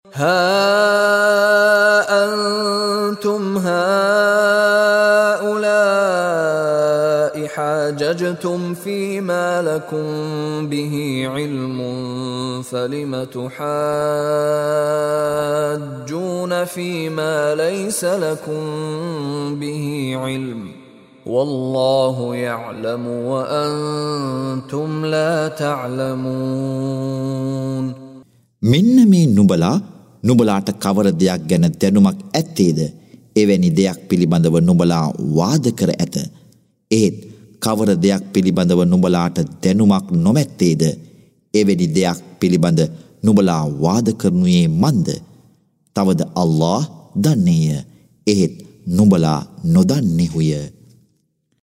ها أنتم هؤلاء حاججتم فيما لكم به علم فلم تحاجون فيما ليس لكم به علم والله يعلم وأنتم لا تعلمون. මෙන්න මේ නුඹලාට කවර දෙයක් ගැන දැනුමක් ඇත්තේද? එවැනි දෙයක් පිළිබඳව නුඹලා වාද කර ඇත. එහෙත් කවර දෙයක් පිළිබඳව නුඹලාට දැනුමක් නොමැත්තේද? එවැනි දෙයක් පිළිබඳ නුඹලා වාද කරනුයේ මන්ද? තවද අල්ලාහ් දන්නේය. එහෙත් නුඹලා නොදන්නේහුය.